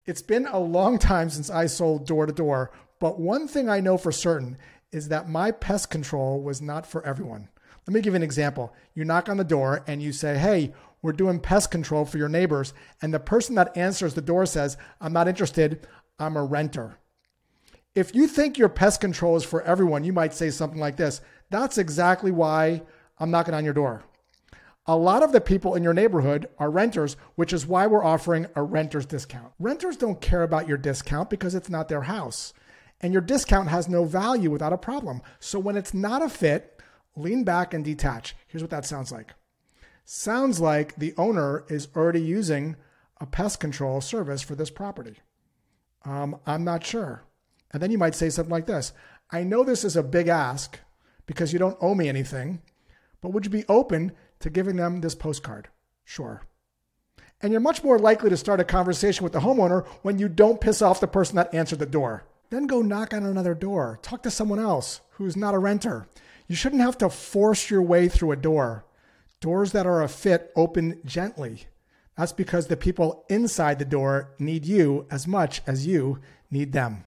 It's been a long time since I sold door to door, but one thing I know for certain is that my pest control was not for everyone. Let me give you an example. You knock on the door and you say, hey, we're doing pest control for your neighbors. And the person that answers the door says, I'm not interested. I'm a renter. If you think your pest control is for everyone, you might say something like this. That's exactly why I'm knocking on your door. A lot of the people in your neighborhood are renters, which is why we're offering a renter's discount. Renters don't care about your discount because it's not their house. And your discount has no value without a problem. So when it's not a fit, lean back and detach. Here's what that sounds like. Sounds like the owner is already using a pest control service for this property. I'm not sure. And then you might say something like this. I know this is a big ask because you don't owe me anything, but would you be open to giving them this postcard? Sure. And you're much more likely to start a conversation with the homeowner when you don't piss off the person that answered the door. Then go knock on another door. Talk to someone else who's not a renter. You shouldn't have to force your way through a door. Doors that are a fit open gently. That's because the people inside the door need you as much as you need them.